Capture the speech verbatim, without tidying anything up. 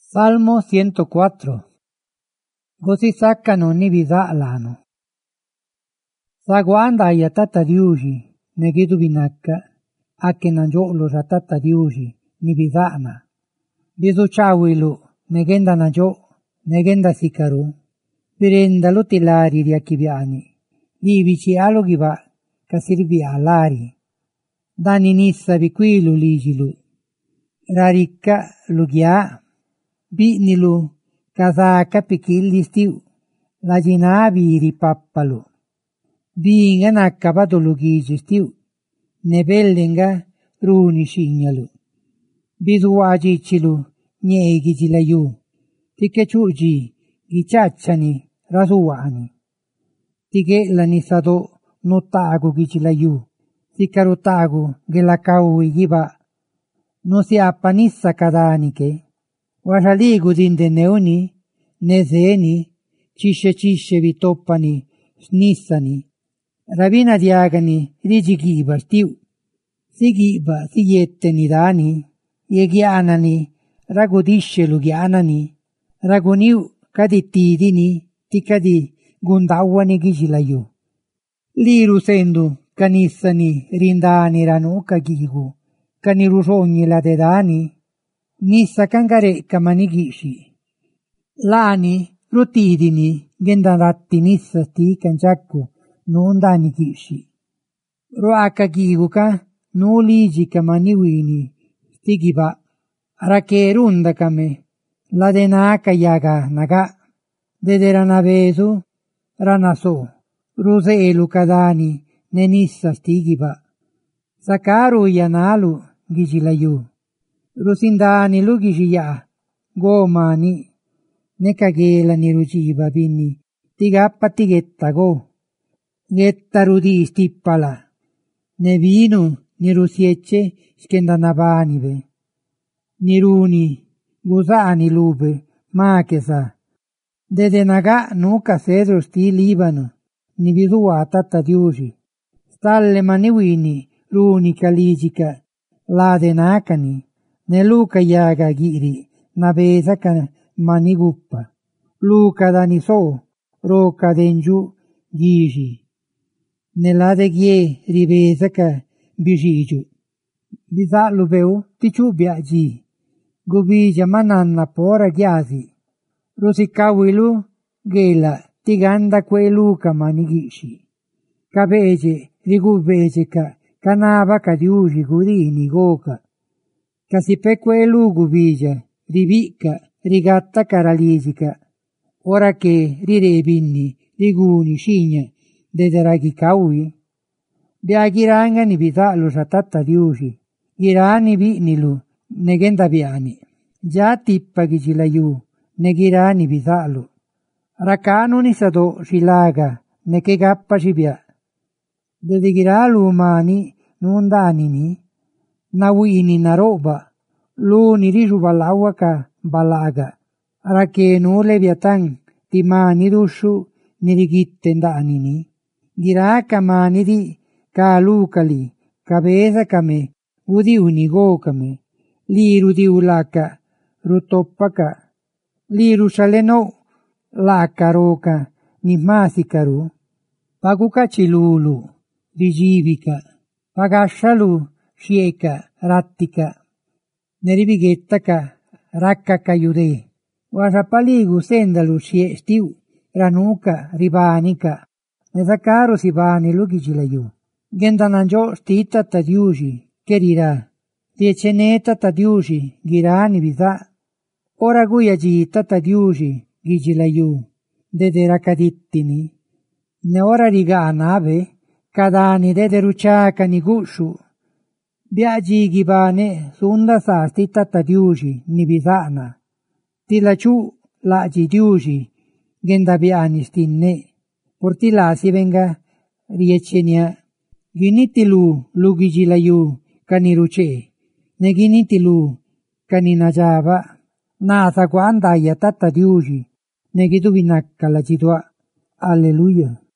Salmo ciento cuatro. Così saccano ni vida'lano. Saguanda ya tata diuji, negidu binakka, akke nanjolo sa tata diuji, ni vida'na. Bisu chawilu, negenda nanjo, negenda sikaru, birenda lo tilari di akibiani, livici alo giva, kasirvi alari. Dani nissa viquilu ligilu, raricca lugia, bi'nilu kasaka pikilli stiu, la jinabi ripappalu. Binga nakkabato lugiji stiu, nebellenga runi shinyalu. Bisuwajichilu nyegi layu, tikechuji gichachani rasuwani. Tigelani sato notagu gichilayu, tikarutagu gelakaui giba. No si appanissa kadanike, wasaligu dinde neuni, nezeni, cisce cisce vitoppani, snissani. Ravina diagani rigigiba stiu, sigiba siyetteni dani, yegianani, ragudisce lugianani, raguniu kadittidini, tikadi gundawani gijilayu. Liru sendu kanissani rindani ranuka gigu, kanirusogni la dedani, nissa kangarecca manigishi. Lani rotidini gendaratti nissa sti kanjakku non dani kishi. Roaka giguka no ligika maniwini stigiba. Rakerunda kame la denaka yaga naga. Dederanavesu ranaso ruselu kadani nenissa stigiba. Sakaru yanalu gijilayu. Rusindani lugishiya gomani nekagela nirujiba bini tigappa tigetta go. Getta rudi stippala, ne vinu nirusiecce skendanavanive, niruni gusani lube makesa, dede naga nuka sedro sti libano, ni visua tata diusi, stalle maniwini runi kalijika, lade nakani, ne luka yaga giri, nabesaka maniguppa, luka daniso, roka denju giji. Nell'ade gie rivesaka bijiju. Bisa lubeu tichu biaji. Gubija mananna pora giasi. Rusikawilu gela tiganda queluka manigishi. Kabeje rigubejeka kanava kadiuji gudini goka. Kasipe quelu gubija rivika rigatta karalijika. Ora che rirebinni riguni scigne dederagi kaui, biagiranga ni bizalu satata diusi, girani bi'nilu, negenda biani, ja tippa gijilayu, negirani bizalu, rakanu ni sado shilaga, nekegappa shibia, dedigiralu umani nundanini, nawini naroba, luni riju balawaka balaga, rakenu leviatan, timani rushu, nirigitte ndanini, giraka manidi kalukali, kabeza kame, udi unigo kame, liru diulaka, rutoppaka, liru shaleno, laka roka, nimasikaru, paguka chilulu, dijivika, pagashalu, shieka, rattika, neribigettaka, rakkaka yude, wasapaligu sendalu shie stiu, ranuka ribanika, nezakaru sibani lugijilayu. Gendananjo stita tadiuji, kerira, tieceneta tadiuji, girani biza, ora guyajita tadiuji, gijilayu, dederakadittini, ne ora riga nave, kadani dederuchaka nigushu, biaji gibane sunda sa stita tadiuji, nibizana, tilachu laji diuji, gendabiani stinne, portila si venga riecenia, ginitilu lugijilayu kaniruce, ne ginitilu kaninajava, nasa guanda ya tata diuji, ne gidubinakka la jidwa. Alleluia.